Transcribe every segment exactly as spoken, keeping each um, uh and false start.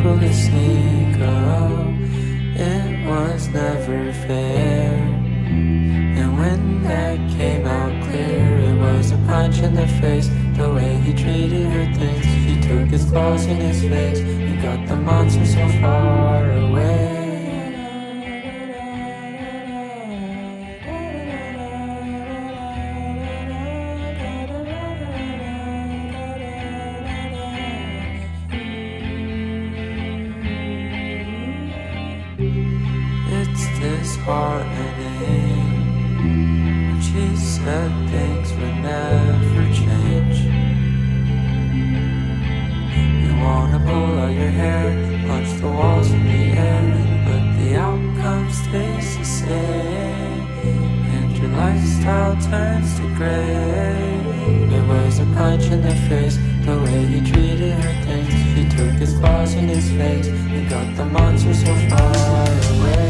able to sneak up. It was never fair. And when that came out clear, it was a punch in the face. The way he treated her things. She took his claws in his face and got the monster so far away. It's disheartening. She said things would never change. You wanna pull out your hair, punch the walls in the air, but the outcome stays the same. And your lifestyle turns to gray. It was a punch in the face, the way he treated her things. She took his claws in his face and got the monster so far away.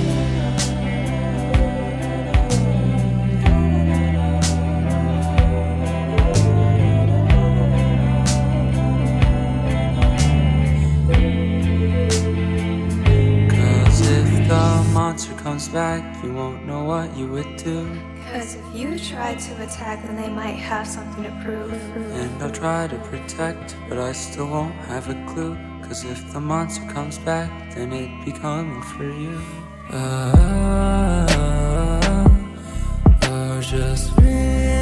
Monster comes back, you won't know what you would do. Cause if you try to attack, then they might have something to prove. And I'll try to protect, but I still won't have a clue. Cause if the monster comes back, then it'd be coming for you. Uh, or just real.